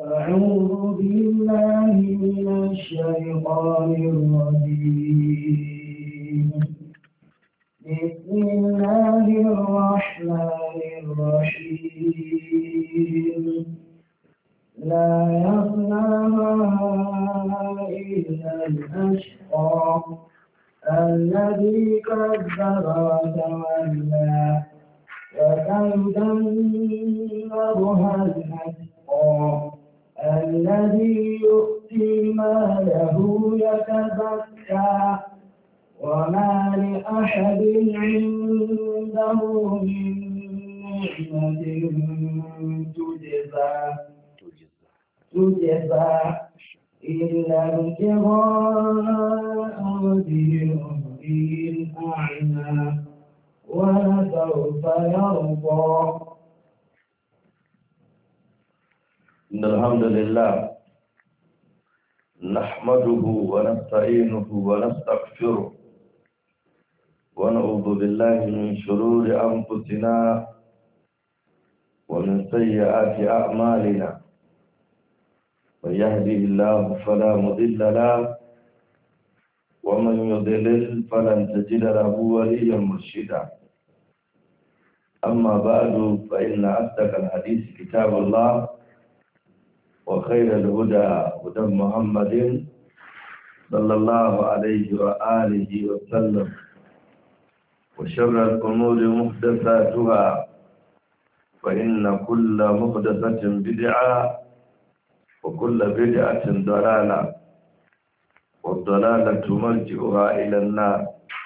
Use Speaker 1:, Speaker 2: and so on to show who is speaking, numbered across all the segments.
Speaker 1: أعوذ بالله من الشيطان الرجيم بسم الله الرحمن الرحيم لا يصلها إلا الأشقى الذي كذب وتولى وسيجنبها الأتقى الذي يؤتي ماله يتزكى وما لأحد عنده من نعمة تجزى إلا ابتغاء وجه ربه الأعلى ولسوف يرضى.
Speaker 2: إن الحمد لله نحمده ونستعينه ونستغفره ونعوذ بالله من شرور أنفسنا ومن سيئات أعمالنا من يهده الله فلا مضل له ومن يضلل فلن تجد له وليا مرشدا. أما بعد فإن أصدق الحديث كتاب الله وخير الهدى هدى محمد صلى الله عليه وآله وسلم وشر الأمور محدثاتها فإن كل محدثة بدعة وكل بدعة ضلالة والضلالة مرجعها إلى النار.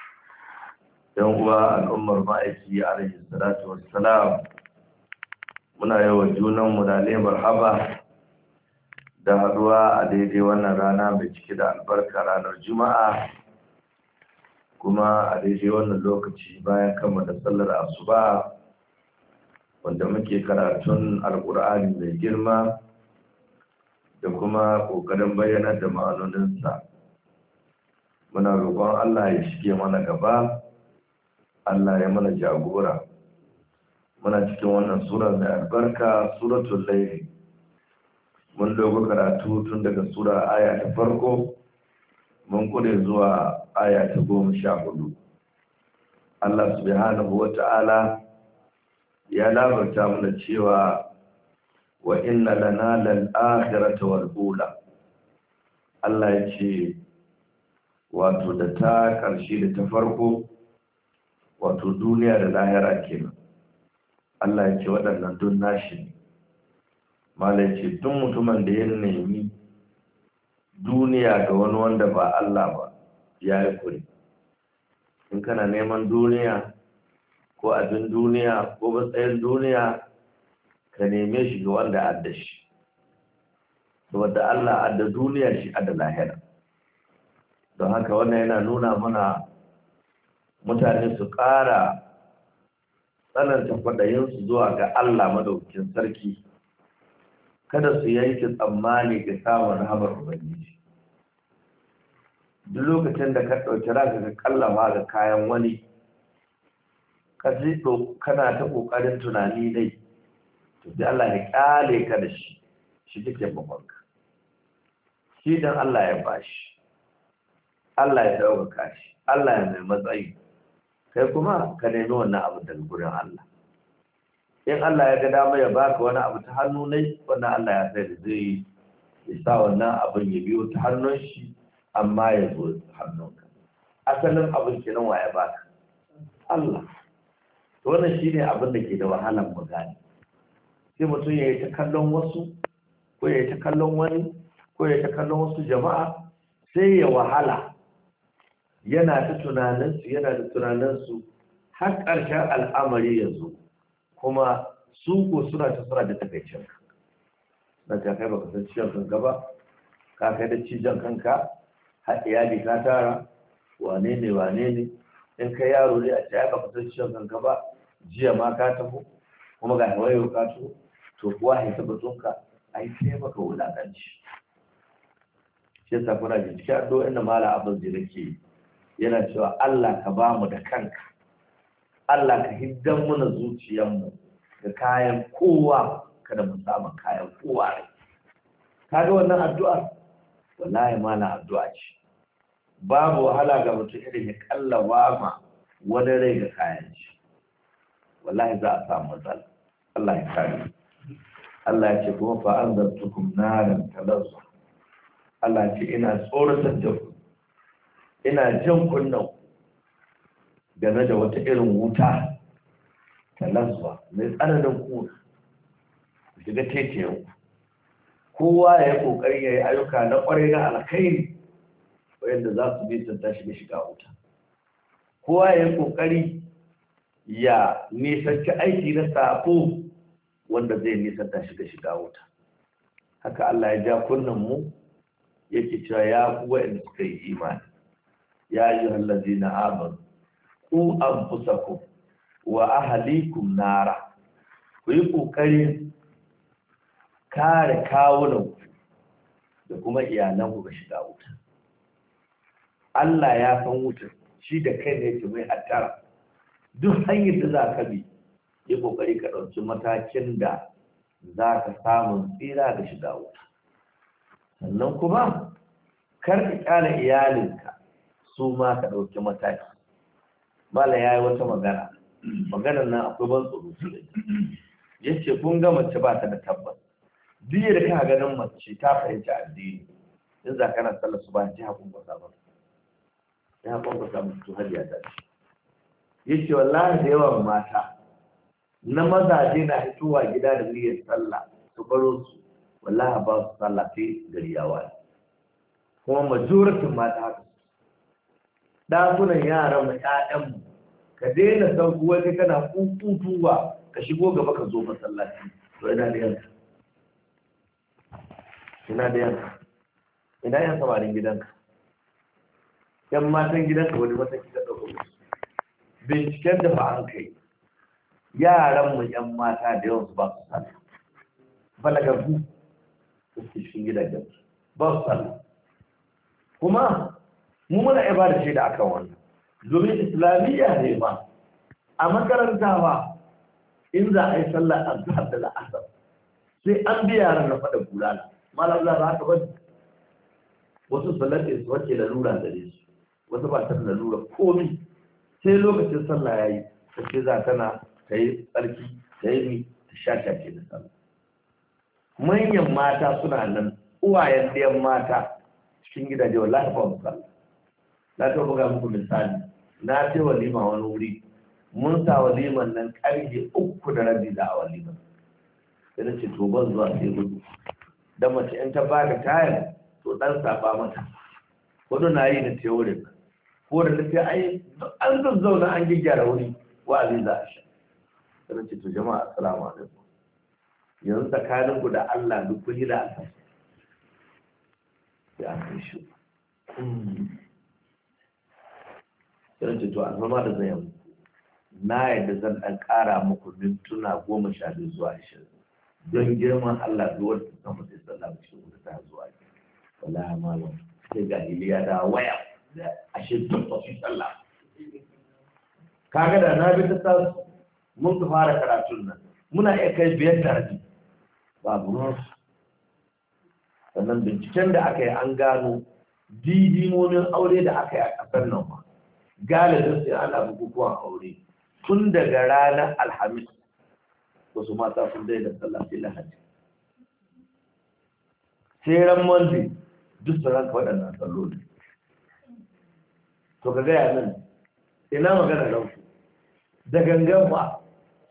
Speaker 2: يوم الأمر مائكي عليه الصلاة والسلام muna yawan junanmu da ne marhaba da haduwa a daidai wannan rana mai cike da albarka ranar juma'a kuma a daidai wannan lokaci bayan kammala sallar asuba wanda muke karatun alkur'ani mai girma da kuma kokarin bayyana da ma'anoninsa. Muna roƙon Allah ya shige mana gaba, Allah ya mana jagora. Muna cikin wannan sura mai albarka, suratul layl. Mun dogo karatu tun daga sura aya ta farko mun kure zuwa aya ta 14. Allah subhanahu wata'ala ya labarta mana cewa wa inna lana lal akhirata wal ula. Allah ya ce wato da ta karshe da ta farko wato duniya da lahira kenan. Allah ya ce waɗannan don nashi ne. Malai ce tun mutumin da ya nemi duniya ga wani wanda ba Allah ba ya yi kuri. In kana neman duniya ko abin duniya ko matsayin duniya ka neme shi ga wanda adda shi. Saboda Allah adda duniya shi adda lahira. Don haka wannan yana nuna mana mutane su ƙara tsananta kwaɗayinsu zuwa ga Allah madaukakin sarki. Kada su yanke tsammani ga samun rahamar Ubangiji. Duk lokacin da ka ɗauki ranka ka kallafa ga kayan wani, ka ji kana ta ƙoƙarin tunani dai, to sai Allah ya ƙyale ka da shi, shi take babbanka. Shi dan Allah ya bashi, Allah ya ɗaukaka shi, Allah ya mai matsayi, kai kuma ka nemi wannan abu daga gurin Allah. In Allah ya ga dama ya baka wani abu ta hannu ne, wannan Allah ya sai da zai ya sa wannan abin ya biyo ta hannun shi, amma ya zo hannunka. Asalin abin kenan wa ya baka Allah. To wannan shine abin da ke da wahalan mu gane. Sai mutum ya yi ta kallon wasu, ko ya yi ta kallon wani, ko ya yi ta kallon wasu jama'a, sai ya wahala yana ta tunaninsu har ƙarshen al'amari ya zo. Kuma su ko suna da takaicin na ta kai baka san ciwon kanka ba, ka kai da cijon kanka har iyali ka tara wane ne in kai yaro ne a ce baka san ciwon kanka ba, jiya ma ka tafi kuma ga wayo ka to kuwa ya taba tunka ai sai maka wulakanci. shi yasa kuna ji cikin addu'o'in da mala abin da nake yana cewa Allah ka ba mu da kanka, Allah ka hiddan mana zuciyarmu da kayan kowa, kada mu samu kayan kowa ne. kaga wannan addu'a wallahi mana addu'a ce babu wahala ga mutum irin ya kallawa ma wani rai ga kayan shi wallahi za a samu matsala Allah ya kare Allah ya ce kuma fa anzartukum naran talazza Allah ya ce ina tsoratar da ku ina jan kunnan game da wata irin wuta talazza mai tsananin kuna ku shiga tetayen kowa ya yi kokari ya yi ayyuka na kwarai na alkhairi wanda za su nisanta shi da shiga wuta kowa ya yi kokari ya nisanci aiki na safo wanda zai nisanta shi da shiga wuta haka Allah ya ja kunnan mu yake cewa ya ku wa'anda suka yi imani ya ayyuhal ladzina amanu qu anfusakum wa ahlikum nara ku yi kokarin kare kawunan da kuma iyalanku ga shiga wuta Allah ya san wutar shi da kai ne ke mai hattara duk hanyar da za ka bi yi kokari ka ɗauki matakin da za ka samun tsira da shiga wuta sannan kuma kar ka kyale iyalinka su ma ka ɗauki mataki mala ya yi wata magana maganar nan akwai ban tsoro su da ya ce kun ga mace ba ta da tabbas duk da ka ganin mace ta fahimci addini in za kana sallar su ba ji hakun ba sabon ya hakun ba sabon to har ya dace yace wallahi da yawan mata na mazaje na fitowa gida da niyyar sallah su baro su wallahi ba su sallah sai gari ya waye kuma majoritin mata haka dakunan yaran mu ƴaƴan mu ka daina san kuwa kai kana kukutuwa ka shigo gaba ka zo masallaci to ina da yanka ina yan samarin gidanka yan matan gidanka wani mataki ka ɗauko binciken da ba an kai yaran mu yan mata da yawan su ba su sallah balagagu su cikin gidajen ba su sallah kuma mu muna ibada ce da aka wannan domin islamiyya ne ma a makarantawa in za a yi sallah a zahar da la'asar sai an biya yaran na faɗa bulala malam za ba ka bari wasu salatin su wace lalura da su wasu ba ta lalura komi sai lokacin sallah ya yi ta ce za tana ta yi tsarki ta yi ta shashashe da sallah manyan mata suna nan uwayen ɗayan mata cikin gidaje wallahi ba mu sallah na ta buga muku misali na ce walima wani wuri mun sa waliman nan ƙarfe 3:30 da a waliman sai na ce to ban zuwa sai gudu dan mace in ta baka tayar to dan saba mata kudu na yi da teorin ko da tafi ai an zazzauna an gyara wuri wa'azi za a sha sai ce to jama'a assalamu alaikum yanzu tsakanin ku da Allah duk kun yi da Allah sai an kai shi sai ce to alfama da zan yi na yadda zan dan kara muku mintuna 12 zuwa 20 don girman Allah zuwa ta samu sai sallah cikin wuta ta zuwa wallahi malam sai ga iliya da waya da ashe duk su sallah kaga da na bi ta mun ka fara karatun nan muna iya kai 5:30 babu ruwa sannan binciken da aka yi an gano didimomin aure da aka yi a ƙasar nan ma galibin sai ana bukukuwan aure tun daga ranar alhamis wasu mata sun daina sallah sai lahadi sai ran monday duk su ranka waɗannan salloli to ka gaya nan ina magana ranku da gangan ba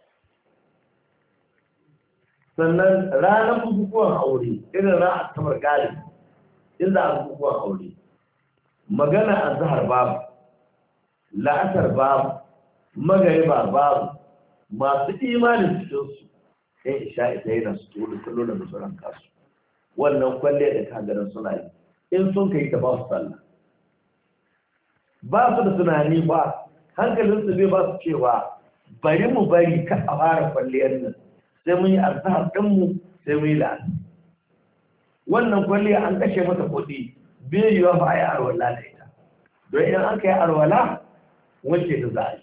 Speaker 2: sannan ranar bukukuwan aure irin ranar asabar galibi in za a bukukuwan aure magana a zahar babu la'asar babu magariba babu masu imanin cikinsu sai isha ita yana su tuwo da sallolin da sauran kasu wannan kwalle da kagarin suna yi in sun kai ta ba su sallah ba su da tunani ba hankalinsu bai ba su cewa bari mu bari ka a fara kwalliyar nan sai mun yi azhar ɗinmu sai mun yi la'asar wannan kwalliya an kashe mata kuɗi bai yiwa ba a yi arwala da ita don idan an kai arwala wacce ta za a yi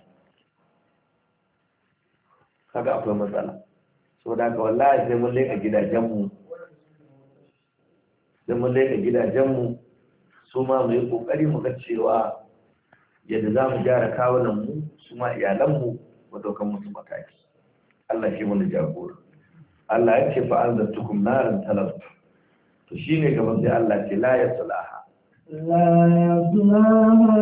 Speaker 2: kaga akwai matsala so da ka wallahi sai mun leka gidajenmu da mun laika gidajenmu su ma mu yi ƙoƙari mu ga cewa yadda za mu gyara kawunanmu su ma iyalanmu mu ɗaukan musu mataki. Allah shi mana jagora. Allah ya ce fa an zartukum narin talab to shi ne gaban sai Allah ce la ya salaha
Speaker 1: لا يصلاها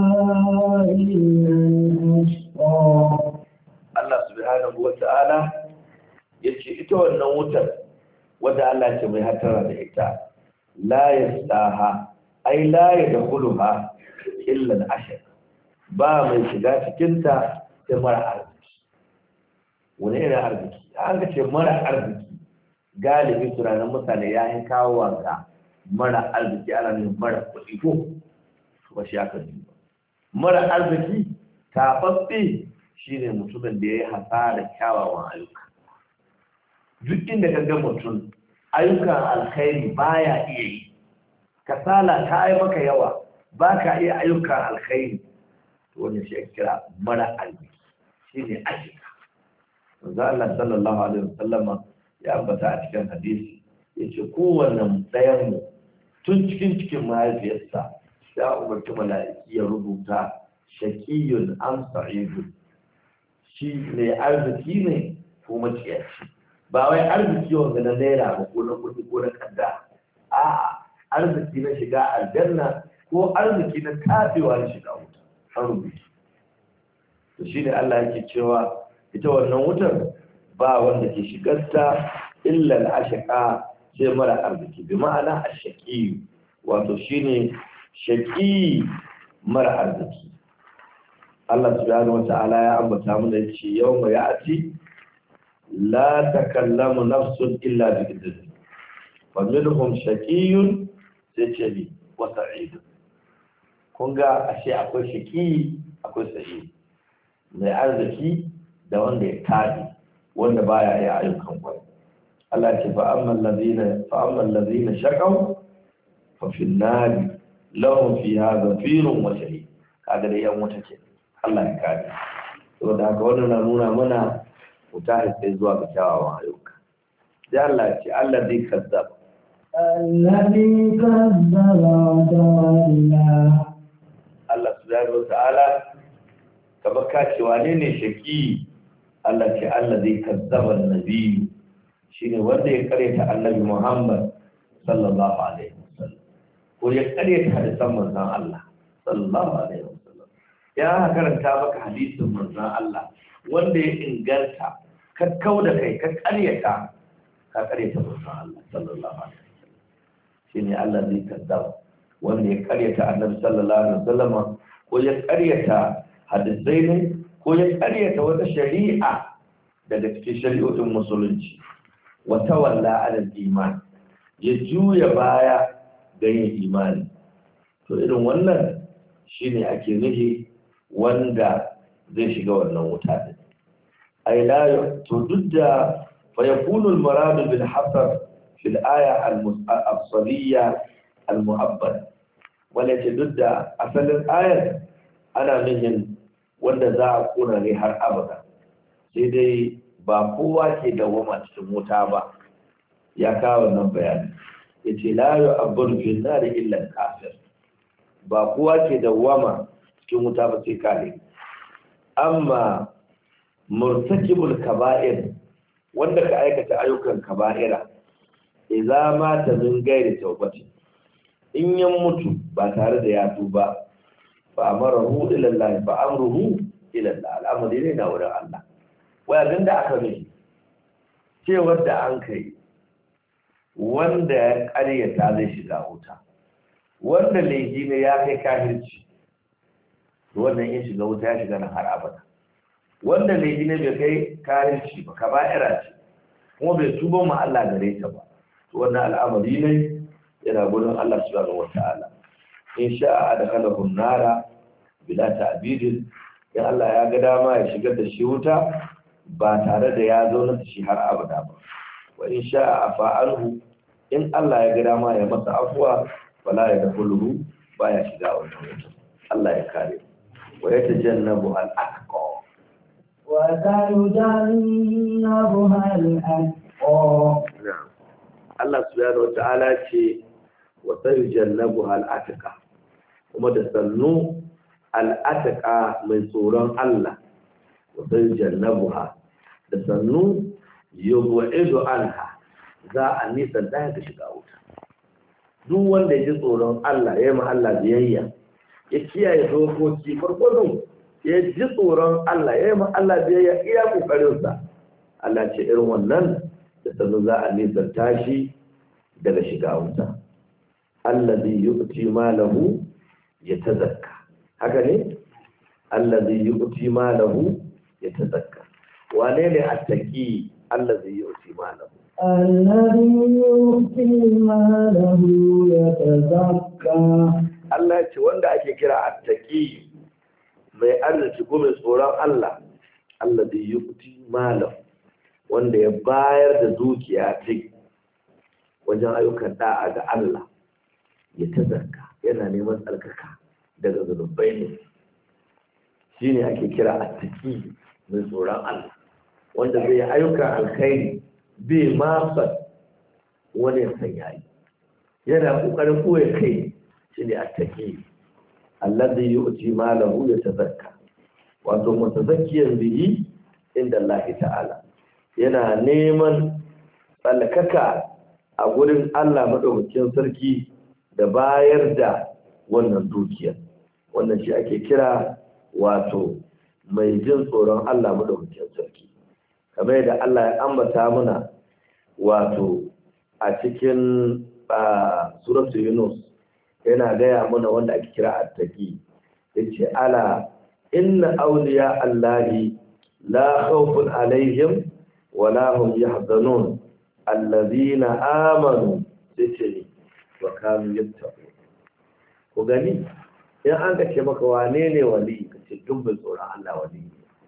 Speaker 1: إلا الأشقى.
Speaker 2: Allah subhanahu wa ta'ala ya ce ita wannan wutar wadda Allah ce mai hatara da ita la ya salaha ai la ya dakhuluha illa al-ashq ba mai shiga cikinta sai mara arziki. Wani irin arziki? An ga ce mara arziki galibi tunanin mutane ya yi kawo wanka mara arziki ana ne mara kuɗi ko ba shi aka ji ba. Mara arziki tafaffe shi ne mutumin da ya yi hasara kyawawan ayyuka. Duk inda ka ga mutum ayyukan alkhairi baya iya yi, kasala ta yi maka yawa ba ka iya ayyukan alkhairi, wani shi kira mara arziki shi ne ashika. Manzo Allah sallallahu alaihi wasallama ya ambata a cikin hadisi yace kowanne ɗayan mu tun cikin mahaifiyarsa ya umarci mala'iki ya rubuta shaqiyun am sa'idun, shi ne arziki ne ko maciyaci. Ba wai arziki wanda na naira ba ko na kuɗi ko na kadda, a'a arziki na shiga aljanna ko arziki na tabewa na shiga wuta an rubuta. To shi ne Allah yake cewa ita wannan wutar ba wanda ke shigarta illa al-ashqa sai mara arziki, bi ma'ana ash-shaqi wato shine shaqi mara arziki. Allah subhanahu wata'ala ya ambata mana yace yawma ya'ti la takallamu nafsun illa bi idhni wa minhum shaqiyyun sai wa sa'id. kun ga ashe akwai shaqi akwai sa'id, mai arziki da wanda ya tabi wanda baya yi ayyukan kwai. Allah ce fa amman ladina shaqaw fa fi an-nar lahum fiha zafirun wa shahid. Kaga da yan wuta ce, Allah ya kare. To da haka wannan na nuna mana wuta sai zuwa ga kyawawan ayyuka. Sai Allah ce Allah zai kazzab
Speaker 1: الذي كذب وتولى.
Speaker 2: Allah subhanahu wa ta'ala kamar ka ce wane ne shaki? Allah ce Allah zai kazzaba annabi, shine wanda ya karyata annabi Muhammad sallallahu alaihi wasallam ko ya karyata hadisan manzon Allah sallallahu alaihi wasallam. Ya karanta maka hadisin manzon Allah wanda ya inganta ka kauda kai ka karyata manzon Allah sallallahu alaihi wasallam. Shine Allah zai kazzaba wanda ya karyata annabi sallallahu alaihi wasallam ko ya karyata hadisai ne ko ya karyata wata shari'a daga cikin shari'o'in musulunci. Wata walla alal iman, ya juya baya ga yin imani. To irin wannan shine ake nufi wanda zai shiga wannan wuta din. Ai la to duk da fa yakunu al marad bil hasar fi al aya al afsaliyya al mu'abbad, wala ce duk da asalin ayar ana nufin wanda za a kuna ne har abada, sai dai ba kowa ke dawama cikin wuta ba. Ya kawo nan bayani ya ce la yu'abbadu fi nari illa kafir, ba kowa ke dawama cikin wuta ba sai kare. Amma murtakibul kaba'ir, wanda ka aikata ayyukan kaba'ira, idza mata min ghairi tawbati, in yan mutu ba tare da ya tuba, fa amarahu ila Allah, fa amruhu ila Allah, al'amari ne na wurin Allah. Waya da aka mishi cewar da an kai wanda ya karyata zai shiga wuta, wanda laifi ne ya kai kafirci, wannan in shiga wuta ya shiga na har abada. Wanda laifi ne bai kai kafirci ba, kaba'ira ce kuma bai tuba ma Allah gare ta ba, to wannan al'amari ne yana gudun Allah subhanahu wata'ala. In sha'a adkhalahu an-nara bila ta'bidin, in Allah ya ga dama ya shigar da shi wuta ba tare da ya zauna da shi har abada ba. Wa in sha'a afa'alhu, in Allah ya ga dama ya masa afwa wala ya dafuluhu, ba ya shiga wannan wuta. Allah ya kare. Wa yatajannabu al-atqa,
Speaker 1: wa sayujannabuha al-atqa.
Speaker 2: Allah subhanahu wata'ala ce wa sayujannabuha al-atqa kuma da sannu al-atqa mai tsoron Allah wa sayujannabuha da sannu yubu'idu anha za a nisan da ga shiga wuta. Duk wanda ya ji tsoron Allah ya yi ma Allah biyayya ya kiyaye dokoki farkon ya ji tsoron Allah ya yi ma Allah biyayya iya kokarinsa, Allah ce irin wannan da sannu za a nisan tashi daga shiga wuta. Allazi yu'ti malahu yatazakka, haka ne? Allazi yu'ti malahu yatazakka. Wane ne attaqi allazi yu'ti malahu?
Speaker 1: الذي يؤتي ماله يتزكى.
Speaker 2: Allah ce wanda ake kira attaqi mai arziki ko mai tsoron Allah, allazi yu'ti malahu, wanda ya bayar da dukiya ta wajen ayyukan da'a ga Allah, ya tazarka yana neman tsarkaka daga zunubai ne, shine ake kira attaqi mai tsoron Allah, wanda zai yi ayyukan alkhairi bai masa wani ya san yayi, yana kokarin koya kai, shine attaqi alladhi yu'ti malahu yatazakka, wato mutazakkiyan bihi inda Allah ta'ala, yana neman tsalkaka a gurin Allah madaukakin sarki da bayar da wannan dukiyar. Wannan shi ake kira wato mai jin tsoron Allah madaukakin sarki, kamar yadda Allah ya ambata mana wato a cikin suratul Yunus, yana gaya mana wanda ake kira attaqi, yace ala inna awliya Allahi la khawfun alaihim wa la hum yahzanun alladhina amanu yace wa kanu yattaqun. Ko gani in an ga ce maka wane ne wali, kace duk mai tsoron Allah wali,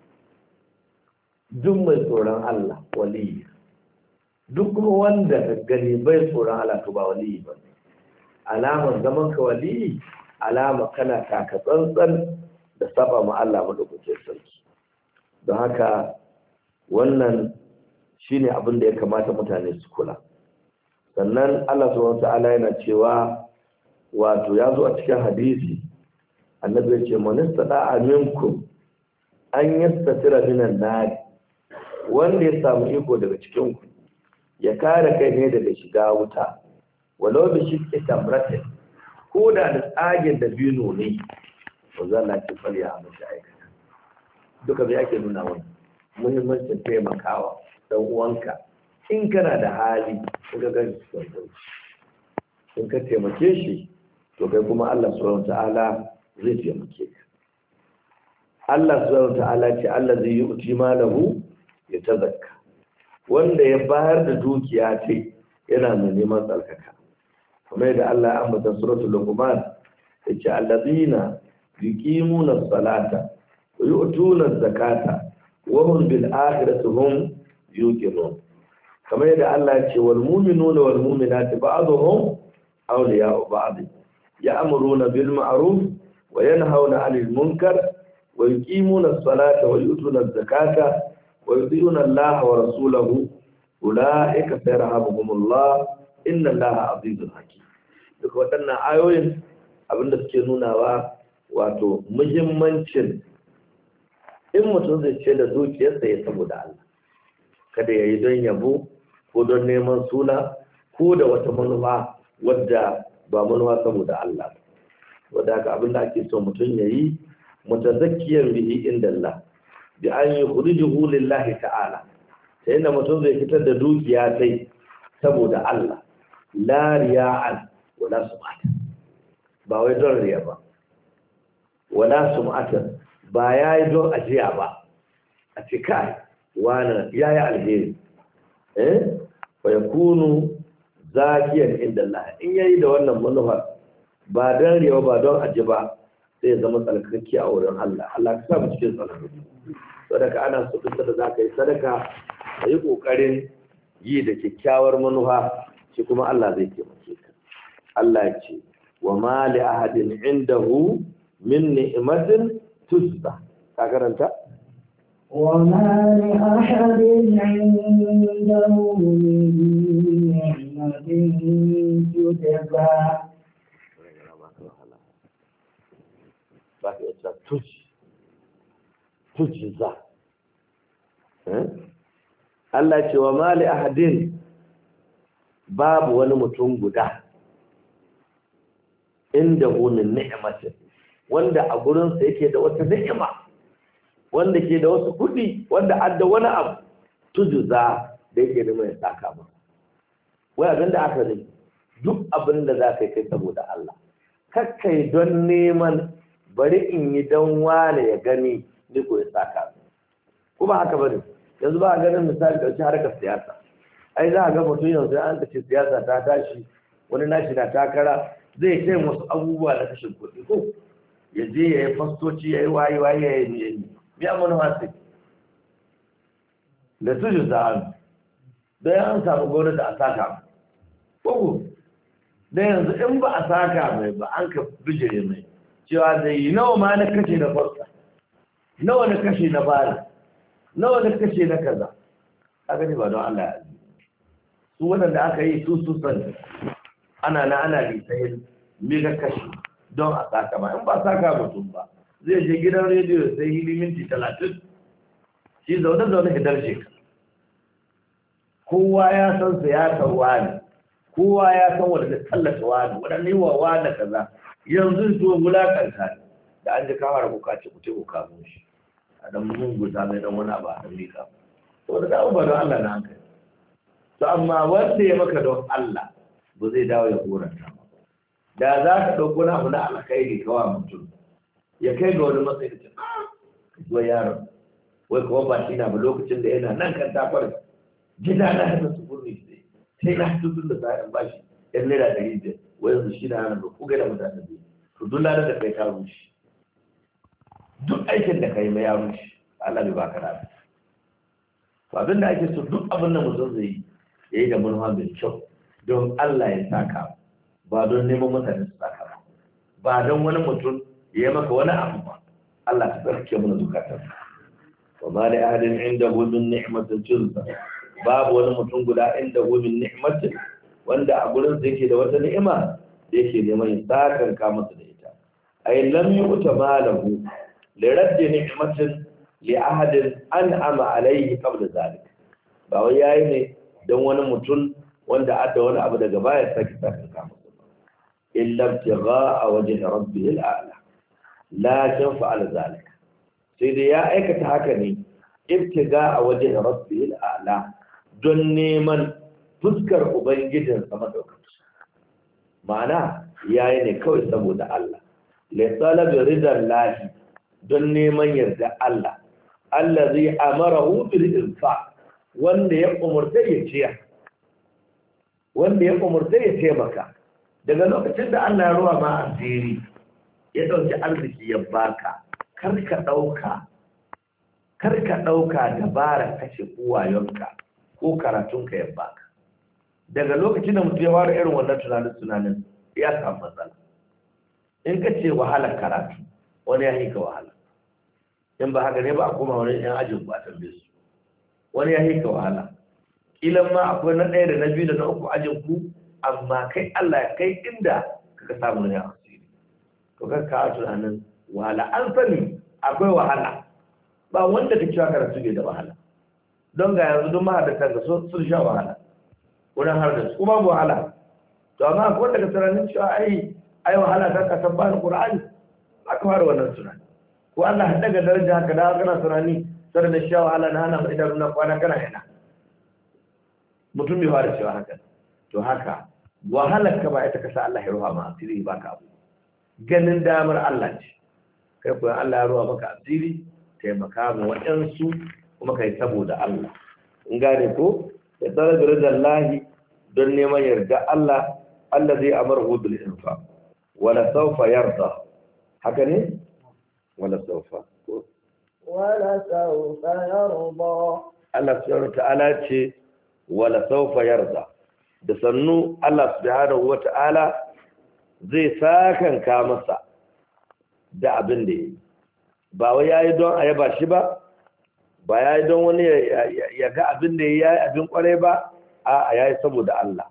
Speaker 2: duk mai tsoron Allah wali, duk kuma wanda ka gani bai tsoron Allah to ba wali ba. Alamar zaman ka wali alama kana taka tsantsan da saba ma Allah madaukakin sarki. Don haka wannan shine abin da ya kamata mutane su kula. Sannan Allah subhanahu wataala yana cewa wato ya zo a cikin hadisi, annabi ya ce man istata'a minkum an yastatira minan nar, wanda ya samu iko daga cikin ku ya kare kai ne daga shiga wuta, walau bi shiqqi tamratin, ko da tsagen da bino ne, to zalla ce fali a mashi aikata. Duka bai ake nuna wani muhimmancin taimakawa dan uwanka in kana da hali, in ka gani cikin sauki, in ka taimake shi to kai kuma Allah subhanahu ta'ala zai taimake ka. Allah subhanahu ta'ala ce allazi yu'ti malahu yatazakka, wanda ya bayar da dukiya ce yana mai neman tsarkaka, kamar da Allah ya ambata suratul Luqman, yace allazina yuqimuna as-salata wa yu'tuna az-zakata wa hum bil akhirati hum yuqinun. Kamar da Allah ya ce wal mu'minuna wal mu'minatu ba'dhum awliya'u ba'd ya'muruna bil ma'ruf wa yanhauna 'anil munkar wa yuqimuna as-salata wa yu'tuna az-zakata wa yuti'una Allah wa rasulahu ulaika sayarhamuhumullah inna Allaha 'azizun hakim. Duka waɗannan ayoyin abinda suke nunawa wato muhimmancin in mutum zai ce da zuciyarsa ya saboda Allah, kada ya yi don yabo ko don neman suna ko da wata manufa wadda ba manufa saboda Allah. Wadda haka abinda ake so mutum ya yi mutazakkiyar bihi inda Allah, bi an yi hurujuhu lillahi ta'ala, ta yadda mutum zai fitar da dukiya sai saboda Allah, la riya'an wala sum'atan, ba wai don riya ba, wala sum'atan ba ya yi don ajiya ba, a cika wani ya yi alheri fa ya kunu zakiyar inda Allah. In yayi da wannan manufar ba don riya ba don aji ba, sai ya zama tsarkakki a wurin Allah. Allah ka samu cikin tsarkakki. Sadaka ana so duk da za ka yi sadaka a yi ƙoƙarin yi da kyakkyawar manufa, shi kuma Allah zai taimake ka. Allah ya ce wa ma li ahadin indahu min ni'matin tuzza. Ka karanta?
Speaker 1: وما لأحد عنده من نعمة تجزى
Speaker 2: ba ka yasa tuci za Allah ce wa mali ahadin babu wani mutum guda inda hunin ni'matin wanda a gurinsa yake da wata ni'ima wanda ke da wasu kudi wanda adda wani abu tujuza da yake da mai saka ba wai abin da aka ne duk abin da za ka yi kai saboda Allah kakkai don neman bari in yi don wane ya gani ni ko ya saka kuma haka bane yanzu ba a ganin misali ɗauki harkar siyasa ai za a ga mutum yanzu an ce siyasa ta tashi wani nashi na takara zai kai wasu abubuwa na kashin kuɗi ko ya je ya yi fastoci ya yi waye ya yi biya mana wasu da su ji za'an don an samu gwamnati a saka ko da yanzu in ba a saka mai ba an ka bijire mai cewa zai yi nawa ma na kashe na farsa nawa na kashe na bari nawa na kashe na kaza a gani ba don Allah ya su waɗanda aka yi su sani ana lisahin mega kashe don a saka ba in ba saka mutum ba zai je gidan rediyo sai hili minti 30 shi zaune hidar shekar kowa ya san siyasar wani kowa ya san wadda tallata wani waɗanda yi wa wani kaza yanzu to wulakanta da an ji kawar bukaci ku ce ku kamo shi a dan munguta mai dan wani abu a dan lika to da dawo ba don Allah na hankali to amma wanda ya maka don Allah ba zai dawo ya horanta da za ka ɗauko na abu na alkhairi kawa mutum ya kai ga wani matsayi da ce zuwa yaron wai kuma ba shi na ba lokacin da yana nan kan tafar gida na hana su gurni sai na tutun da sa'in ba shi yan naira 100 wai yanzu shi na hana da kuga da mutane biyu to duk lalar da kai ka rushe duk aikin da kai mai ya rushe Allah bai baka da to abin da ake so duk abin da mutum zai yi yayi da manufa mai kyau don Allah ya saka ba don neman mutane su saka ba don wani mutum ya yi maka wani abu ba Allah ta tsarki mana zukatar wa ma da ahadin inda min ni'matin tuzza babu wani mutum guda inda min ni'matin wanda a gurin sa yake da wata ni'ima da yake neman ya sakan ka masa da ita ay lam yu'ta malahu li raddi ni'matin li ahadin an'ama alayhi qabla zalik ba wai yayi ne don wani mutum wanda adda wani abu daga baya saki sakan ka masa illa ibtigha'a wajhi rabbil a'la la fa'ala zalika sai dai ya aikata haka ne ibtigha'a wajhi rabbil a'la don neman fuskar ubangijinsa madaukaki ma'ana yayi ne kawai saboda Allah la talabi ridan lahi don neman yarda Allah allazi amarahu bil infaq wanda ya umurta ya ciya wanda ya umurta ya taimaka daga lokacin da Allah ya ruwa ma asiri ya dauki arziki ya baka karka dauka dabara kace uwayonka ko karatunka ya baka daga lokacin da mutum ya fara irin wannan tunanin ya samu matsala in ka ce wahalar karatu wani ya hika wahala in ba haka ne ba a koma wani yan ajin ba tambaye su wani ya hika wahala kilan ma akwai na ɗaya da na biyu da na uku ajin ku amma kai Allah ya kai inda kaka samu ne asiri to ka tunanin wahala an sani akwai wahala ba wanda ka cewa karatu bai da wahala don ga yanzu duk mahadata ga sun sha wahala wurin har da su kuma ba wahala to amma akwai wanda ka tunanin cewa ai wahala ta kasan ba ni Qur'ani aka fara wannan tunani ko Allah ya daga daraja haka da kana tunani sai da sha wahala na hana mu idan na kwana kana yana mutum bai fara cewa haka to haka wahalar ka ba ita ka sa Allah ya ruha ma asiri ba ka abu ganin damar Allah ce kai ko Allah ya ruha maka asiri taimaka mu waɗansu kuma kai saboda Allah in gane ko ya tsara da lahi don neman yarda Allah Allah zai amaru bil infaq wala sawfa yarda haka ne wala sawfa ko
Speaker 1: wala sawfa yarda
Speaker 2: Allah subhanahu ta'ala ce wala sawfa yarda da sannu Allah subhanahu wata'ala zai sakanka masa da abin da yi ba wai yayi don a yaba shi ba ba yayi don wani ya ga abin da yayi abin kwarai ba a yayi saboda Allah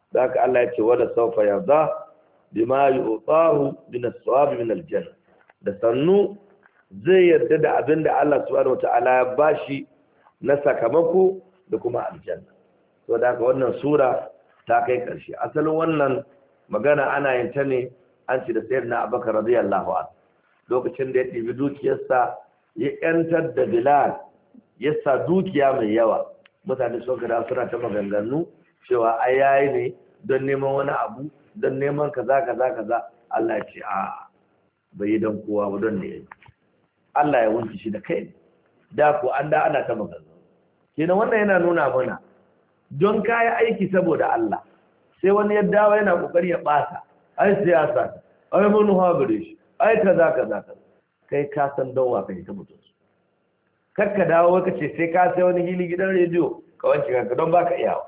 Speaker 2: da haka Allah ya ce wala sawfa yarda bima yu'tahu min as-sawab min al-janna da sannu zai yarda da abinda Allah subhanahu wataala ya bashi na sakamako da kuma aljanna. To da haka wannan sura ta kai karshe. Asalin wannan magana ana yin ta ne an ce da sayyidina Abubakar radiyallahu anhu lokacin da ya ɗibi dukiyarsa ya yantar da Bilal ya sa dukiya mai yawa, mutane sun kada suna ta maganganu cewa ai yayi ne don neman wani abu, don neman kaza kaza kaza. Allah ya ce a bai yi don kowa ba, don ne Allah ya wuce shi da kai. Da ko an da ana ta maganganu kenan wannan yana nuna mana don kayi aiki saboda Allah sai wani ya dawo yana kokari ya bata ai siyasa ai mun habire shi ai kaza kaza kaza, kai ka san don wa kai ta mutum. Kakka dawo ka ce sai ka sai wani hili gidan rediyo ka wanke kanka don baka iyawa.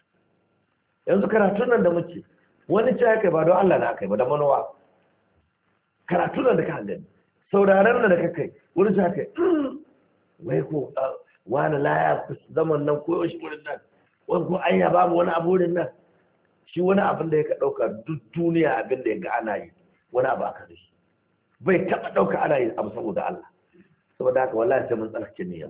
Speaker 2: Yanzu karatun nan da muke wani ce kai ba don Allah na kai ba da manowa. Karatun nan da ka gani sauraron nan da ka kai wani ce kai wai ko wani laya zaman nan koyo shi wurin nan wani ko anya babu wani abu wurin nan. Shi wani abin da ya ka ɗauka duk duniya abin da ya ga ana yi wani abu aka da shi bai taɓa ɗauka ana yi abu saboda Allah. Saboda haka wallahi sai mun tsarkake niyyar.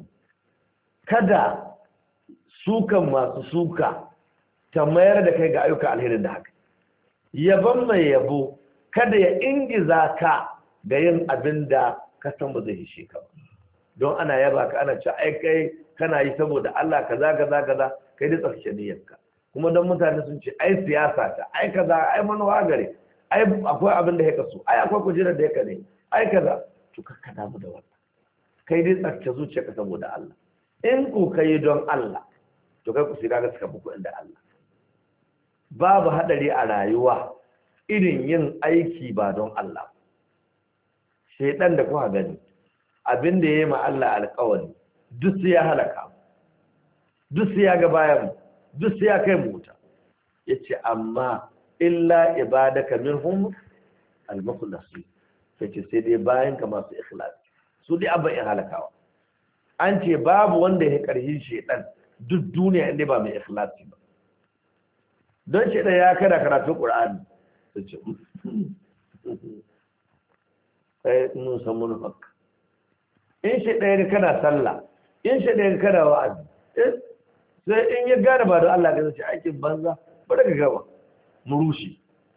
Speaker 2: Kada sukan masu suka ta mayar da kai ga ayyuka alherin da haka. Yaban mai yabo kada ya ingiza ka da yin abin da ka san ba zai hishe ka ba. Don ana yaba ka ana cewa ai kai kana yi saboda Allah kaza kaza kaza, kai da tsarkake niyyarka. Kuma don mutane sun ce ai siyasa ta ai kaza ai manuwa gare ai akwai abin da ya kaso ai akwai kujerar da ya kane ai kaza, to ka damu da wannan. Kai dai tsarkake zuciyarka saboda Allah. In ku kai don Allah to kai ku sai ga suka muku inda Allah. Babu hadari a rayuwa irin yin aiki ba don Allah. Shedan da kuka gani abin da yayi ma Allah alƙawari duk sai ya halaka, duk sai ya ga bayan, duk sai ya kai mu wuta. Yace amma illa ibadaka minhum al-mukhlasin, sai sai dai bayan ka masu ikhlas su dai abin in halakawa. An ce babu wanda ya karhi shedan duk duniya inda ba mai ikhlasi ba. Don shedan ya kada karatun Qur'ani sai ce mun san mun fakka. In shedan ya kana sallah, in shedan ya kana wa'azi, sai in ya gane ba da Allah ga ce aikin banza ba daga gaba mu rushe.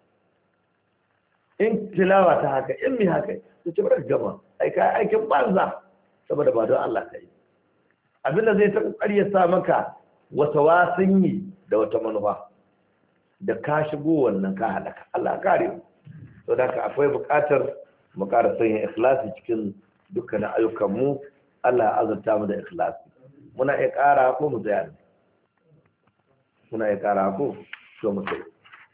Speaker 2: In tilawa ta haka in mi haka sai ce ba daga gaba aikin banza saboda ba don Allah kai. Abinda zai ta kokari ya sa maka wata wasin yi da wata manufa da ka shigo wannan ka halaka. Allah kare mu. To da akwai buƙatar mu ƙara sanya ikhlasi cikin dukkanin ayyukan mu. Allah ya azurta mu da ikhlasi. Muna iya ƙara ko mu tsaya? Muna iya ƙara ko to mu tsaya.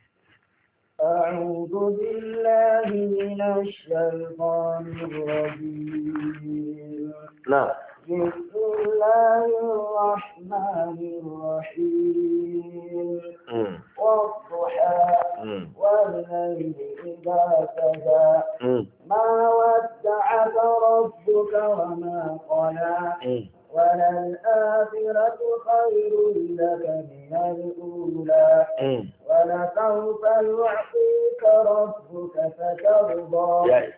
Speaker 1: أعوذ بالله من الشيطان الرجيم.
Speaker 2: نعم.
Speaker 1: بسم الله الرحمن الرحيم. والضحى والليل إذا سجى ما ودعك ربك وما قلى وللآخرة خير لك من الأولى ولسوف يعطيك ربك فترضى.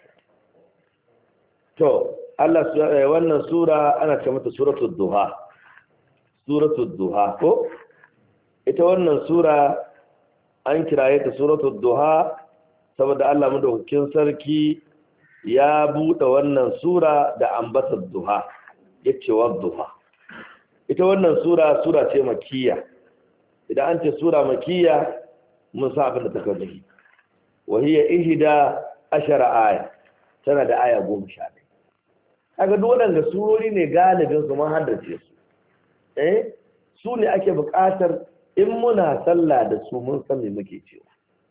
Speaker 2: To Allah wannan sura ana ce mata suratul duha. Suratul duha ko ita wannan sura an kiraye ta suratul duha saboda Allah madaukakin sarki ya bude wannan sura da ambatar duha. Yace wa duha. Ita wannan sura ce makkiya. Idan an ce sura makkiya mun sa abin da take nufi. Wa hiya 11 aya. Tana da aya 11. Kaga duk waɗanda surori ne galibin su mun haddace su. Su ne ake buƙatar in muna sallah da su mun san me muke cewa.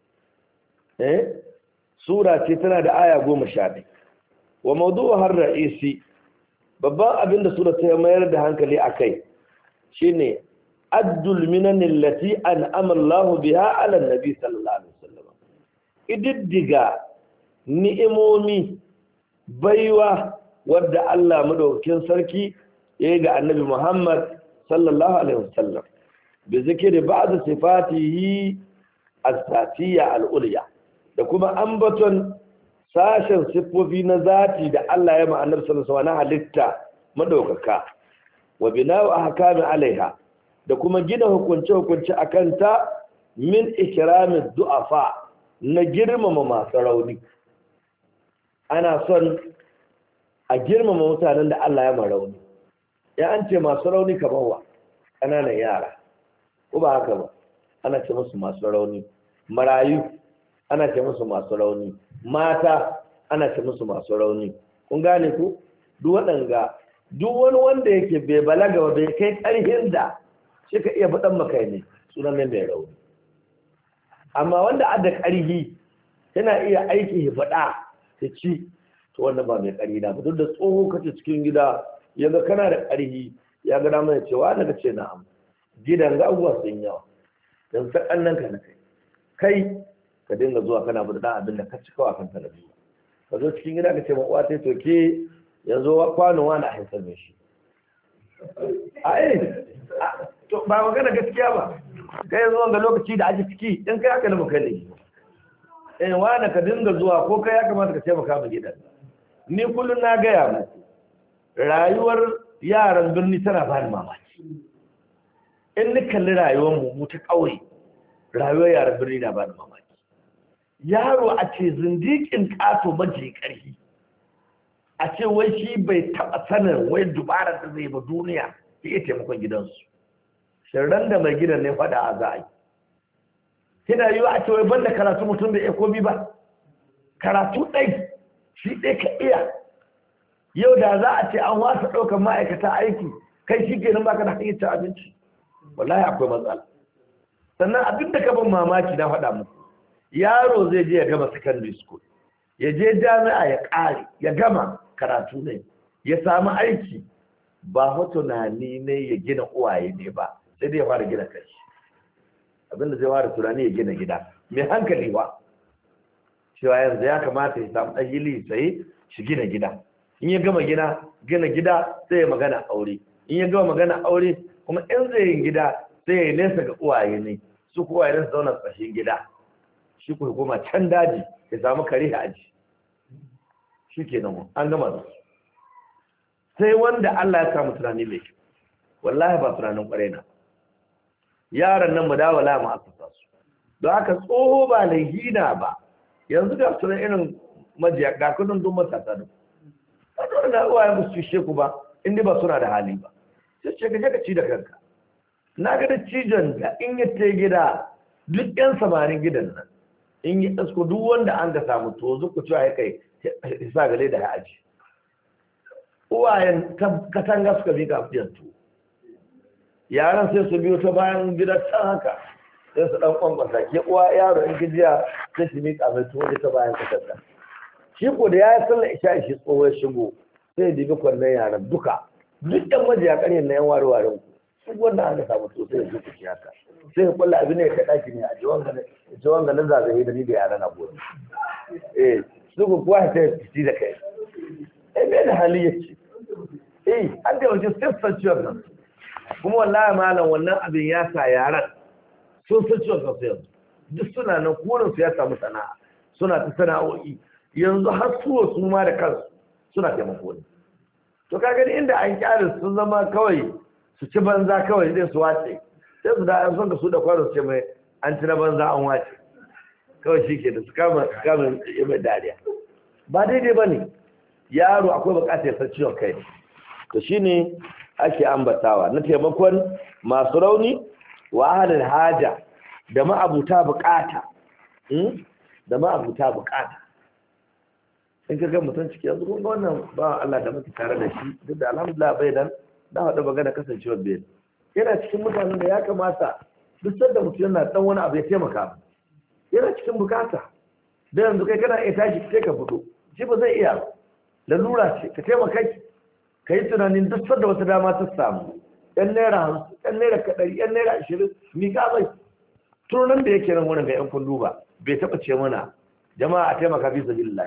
Speaker 2: Sura ce tana da aya 11. Wa mawdu'uha ar-ra'isi babban abin da sura ta mayar da hankali akai shine addul minan allati an'ama Allah biha 'ala an-nabi sallallahu alaihi wasallam. Ididdiga ni'imomi baiwa wadda Allah madaukakin sarki yayi ga annabi Muhammad sallallahu alaihi wasallam bi zikri ba'd sifatihi az-zatiyya al-ulya da kuma ambaton sashen siffofi na zati da Allah ya ma annabi sallallahu alaihi wasallam na halitta madaukaka wa bina'u ahkami alaiha da kuma gina hukunce akan ta min ikramiz du'afa na girmama masu rauni. Ana son a girmama mutanen da Allah ya ma rauni. Ya an ce masu rauni kamar wa ƙananan yara ko ba haka ba, ana ce musu masu rauni. Marayu ana ce musu masu rauni. Mata ana ce musu masu rauni. Kun gane ku? Duk waɗanga duk wani wanda yake bai balaga ba bai kai ƙarhin da shi ka iya faɗan makai ne sunan nan mai rauni. Amma wanda adda ƙarhi yana iya aiki ya faɗa ta ci, to wannan ba mai ƙarhi na ba. Duk da tsoho kace cikin gida ya ga kana da ƙarhi ya ga dama ya ce wa daga ce na'am, gidan ga abubuwa sun yawa don sakan nan ka na kai ka dinga zuwa kana bude dan abin da ka ci kawai kan talabijin. Ka zo cikin gida ka ce ma uwa ta to ke yanzu kwano wani a haifar mai shi to ba magana gaskiya ba. Kai yanzu wanga lokaci da aji ciki in kai haka na maka ne wani ka dinga zuwa ko kai ya kamata ka taimaka ma gidan. Ni kullum na gaya muku rayuwar yaran birni tana bani mamaki. In ni kalli rayuwar mu ta ƙauye, rayuwar yaran birni na bani mamaki. Yaro a ce zindikin ƙato maje ƙarfi, a ce wai shi bai taɓa sanin wai dubara da zai ba duniya ya iya taimakon gidansu. Shirran da mai gidan ne faɗa a za a yi. Kina yiwa a ce wai banda karatu mutum bai iya komi ba. Karatu ɗai shi ɗai ka iya. Yau da za a ce an wasa ɗaukar ma'aikata aiki kai shi kenan baka da hanyar cin abinci, wallahi akwai matsala. Sannan abin da ka ban mamaki na faɗa muku, yaro zai je ya gama secondary school, ya je jami'a ya ƙare ya gama karatu ne, ya samu aiki, ba fa tunani ne ya gina uwaye ne ba, sai dai ya fara gina kai. Abin da zai fara tunani ya gina gida mai hankali ba, cewa yanzu ya kamata ya samu ɗan hili sai shi gina gida. In ya gama gina gida sai ya magana aure. In ya gama magana aure kuma in zai yin gida sai ya nesa ga uwaye ne, su ku uwaye su zauna tsashin gida, shi ku hukuma can daji ya samu kare a aji. Shi ke nan an gama su. Sai wanda Allah ya samu tunani mai kyau, wallahi ba tunanin kwarai na. Yaran nan mu dawala mu asasa su. Don haka tsoho ba laihina ba, yanzu ga sunan irin majiya ga kudin dun matasa da a na uwaye musu cishe ku ba inda ba suna da hali ba, sai ce gaje ka ci da kanka. Na ga da cijon da in ya ta gida duk yan samarin gidan nan in yi asko duk wanda an ga samu to zuku cewa ya kai isa gale da ya aji. Uwayen katanga suka bi kafiyar to yaran sai su biyo ta bayan gida can haka sai su dan kwankwasa ke uwa yaro in gijiya sai su miƙa mai tuwo ta bayan katanga. Shi ko da ya yi sallar isha shi tsohon shigo sai ya dibi kwallon yaran duka duk ɗan majiya ƙaryen na yan ware-waren ku su wanda an ga samu to sai ya zuku shi haka sai ya kwallo abin da ya kaɗa ne a jiwon ganin zagaye da ni da yaran abuwa su ku kuwa ta yi fiti da kai bai da hali ya ce an da yawancin sai ciwon nan kuma wallahi malam wannan abin ya sa yaran sun san ciwon kansu yanzu duk suna nan korinsu ya samu sana'a suna ta sana'o'i yanzu har suwa su ma da kansu suna taimako ne. To ka gani inda an kyale sun zama kawai su ci banza kawai zai su wace sai su da an son da su da kwano su ce mai an ci na banza an wace kawai shi ke da su kama ya mai dariya ba daidai ba ne. Yaro akwai bukatar ya san ciwon kai ne, to shi ne ake ambatawa na taimakon masu rauni wa ahalin haja da ma'abuta bukata in ka ga mutum ciki yanzu kun ga wannan ba Allah da muke tare da shi duk da alhamdulillah bai dan da hada magana kasancewar bai yana cikin mutanen da ya kamata duk sanda mutum yana dan wani abu ya taimaka yana cikin bukata da yanzu kai kana iya tashi kai ka fito shi ba zai iya lalura ce ka taimaka ka yi tunanin duk sanda wata dama ta samu yan naira 50 yan naira 100 yan naira 20 mika bai tunanin da yake nan wurin ga yan kun duba bai taba ce mana jama'a a taimaka fi sabilillah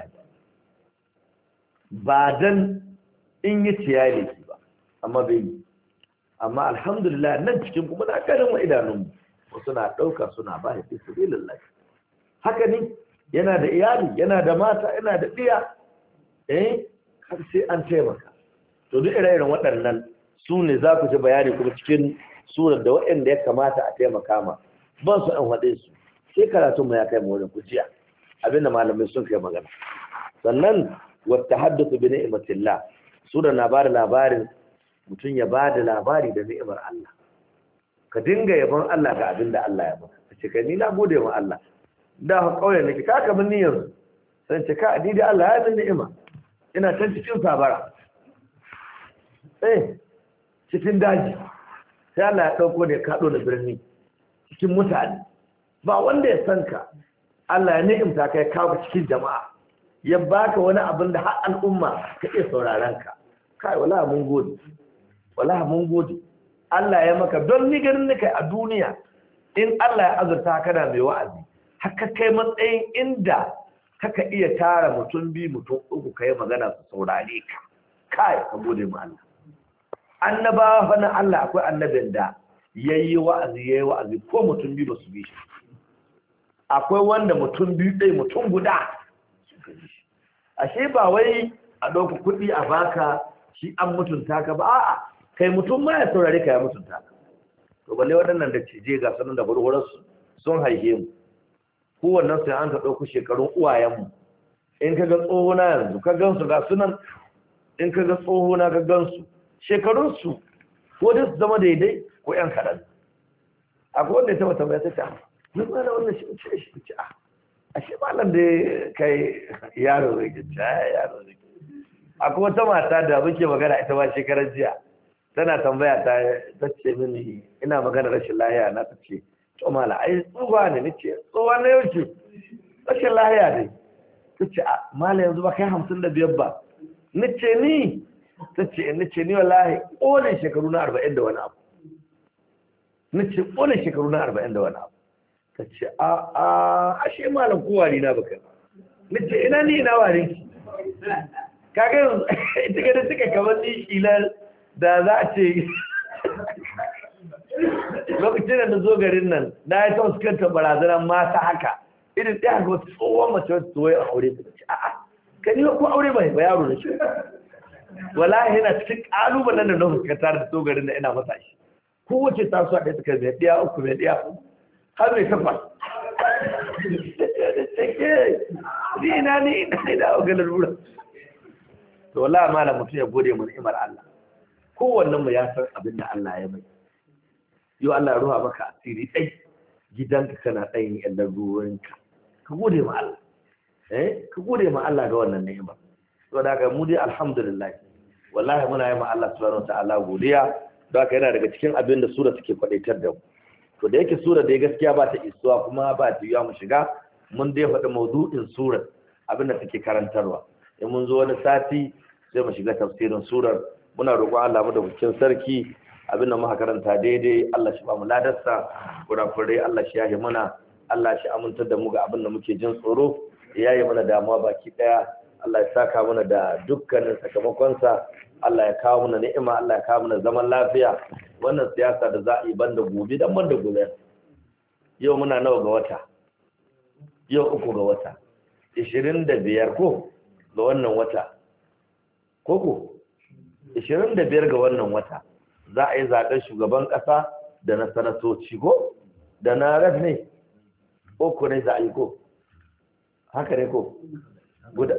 Speaker 2: ba dan in yi ciyali ba amma bai yi. Amma alhamdulillah nan cikin kuma na ganin wa idanunmu wasu na ɗauka suna ba shi sabilillah. Haka ne, yana da iyali, yana da mata, yana da ɗiya, har sai an taimaka. To duk ire-iren waɗannan su ne za ku ji bayani kuma cikin surar da waɗanda ya kamata a taimaka ma, ban su an haɗe su, sai karatun mu ya kai mu wurin kujiya, abinda malamai sun kai magana. Sannan wata haddasa bi ni'matillah, surar na ba da labarin mutum ya ba da labari da ni'imar Allah, ka dinga yabon Allah ga abin da Allah ya maka, ka ce kai ni na gode wa Allah, da ha kauye nake ka kaman ni yanzu san ce ka ni da Allah ya min ni'ima, ina can cikin sabara cikin daji, sai Allah ya dauko ne kaɗo da birni cikin mutane ba wanda ya san ka, Allah ya ni'imta kai kawo cikin jama'a, ya baka wani abin da har al'umma ka iya sauraron ka, kai wallahi mun gode, wallahi mun gode. Allah ya maka don ni ganin nika a duniya in Allah ya azurta kana mai wa'azi haka kai matsayin inda kaka iya tara mutum biyu mutum uku kai magana su saurare ka, kai ka gode mu Allah. Annabawa fa na Allah akwai annabin da yayi wa'azi ko mutum biyu ba su bi shi, akwai wanda mutum biyu ɗaya mutum guda suka bi shi. Ashe ba wai a ɗauka kuɗi a baka shi an mutunta ka ba, a'a kai mutum ma ya saurare ka ya mutunta ka. To balle waɗannan da cije ga sanan da burburarsu sun haihe mu, kowannen sai an ka ɗauki shekarun uwayenmu. In ka ga tsohona yanzu ka gansu ga sunan, in ka ga tsohona ka gansu shekarunsu ko dai su zama daidai ko ƴan kaɗan. Akwai wanda ya taɓa tambaya ta ce ni ma na wannan shi ce shi ce a shi malam da kai yaro ne ke yaro ne. Akwai wata mata da muke magana ita ba shekarar jiya tana tambaya ta ce mini ina magana rashin lahiya na, ta ce to mala ai tsuwa ne nace tsuwa na yauke rashin lahiya ne, ta ce mala yanzu ba kai 55 ba, nace ni, ta ce nace ni wallahi ƙone shekaru na 40 da wani abu, nace ƙone shekaru na 40 da wani abu, ta ce ashe malam kowari na baka, nace ina ni ina warin ki kaga yanzu ita ga da suka kamar ni kila da za a ce lokacin da zo garin nan na yi ta fuskantar barazanar mata haka irin ɗaya ga wasu tsohon mace wata tsohon aure ta ce ka ni ko aure ba yaro da shi, wallahi yana cikin ƙalubalen da na fuskanta da zo garin nan ina masa shi, kowace tasowa ɗaya suka mai ɗaya uku mai ɗaya har mai takwas ni ina ganin rura. To wallahi malam mutum ya gode mu ni'imar Allah, kowannen mu ya san abin da Allah ya mai. Yau Allah ya ruha maka asiri dai gidanka kana ɗayin yallar ruwanka, ka gode ma Allah, ka gode ma Allah ga wannan ni'ima. To da haka mu dai alhamdulillah wallahi muna yi ma Allah subhanahu wataala godiya, don haka yana daga cikin abin da sura take kwadaitar da mu. To da yake sura dai gaskiya ba ta isuwa kuma ba ta yiwa mu shiga, mun dai faɗi mawdu'in surar abin da take karantarwa. In mun zo wani sati sai mu shiga tafsirin surar. Muna roƙon Allah mu da bukin sarki abin da muka karanta daidai Allah shi ba mu ladarsa, kurakurai Allah shi yaye mana, Allah shi amintar da mu ga abin da muke jin tsoro, yaye mana damuwa baki daya, Allah ya saka mana da dukkanin sakamakonsa, Allah ya kawo mana ni'ima, Allah ya kawo mana zaman lafiya. Wannan siyasa da za a yi banda gobe dan banda gobe. Yau muna nawa ga wata? Yau 3 ga wata. 25 ko ga wannan wata. Koko 25 ga wannan wata za a yi zaɓen shugaban ƙasa da na sanatoci ko da na ras ne ko ne za a yi ko haka ne ko guda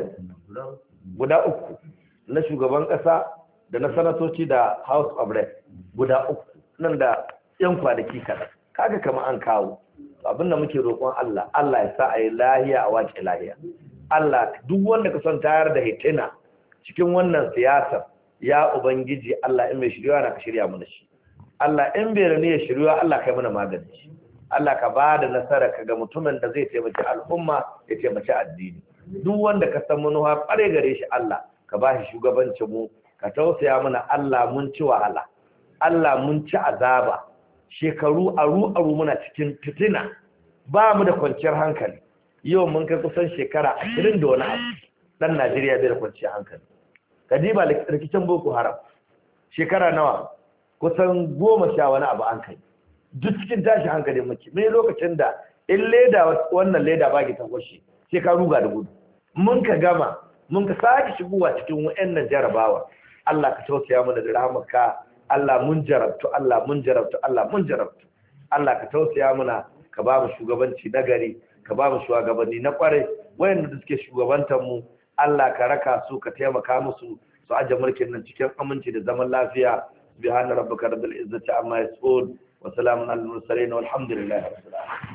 Speaker 2: 3 na shugaban ƙasa da na sanatoci da House of Reps guda 3 nan da yan kwanaki kaɗan, kaga kama an kawo. Abin da muke roƙon Allah, Allah ya sa a yi lahiya a wace lahiya. Allah duk wanda ka son tayar da hitina cikin wannan siyasar, ya ubangiji Allah in mai shirya na ka shirya mana shi, Allah in bai rani ya shirya Allah kai mana magani shi, Allah ka ba da nasara ka ga mutumin da zai taimaki al'umma ya taimaki addini. Duk wanda ka san manuwa kware gare shi Allah ka ba shi shugabancin mu, ka tausaya mana Allah mun ci wahala, Allah mun ci azaba, shekaru aru muna cikin fitina, ba mu da kwanciyar hankali. Yau mun kai kusan shekara 20 da wani abu dan Najeriya bai da kwanciyar hankali. Kadiba rikicin Boko Haram shekara nawa? Kusan 10 wani abu an kai. duk cikin tashi hankali muke mai lokacin da in leda wannan leda ba ki tafashi sai ka ruga da gudu mun ka gama mun ka sake shigowa cikin wayannan jarabawa Allah ka tausaya mana da rahmarka Allah mun jarabtu Allah mun jarabtu Allah mun jarabtu Allah ka tausaya mana ka ba mu shugabanci nagari ka ba mu shugabanni na kware wayanda da suke shugabantar mu Allah ka raka su ka taimaka musu su aje mulkin nan cikin aminci da zaman lafiya subhana rabbika rabbil izzati amma yasifun wa salamun alal mursalin walhamdulillahi rabbil alamin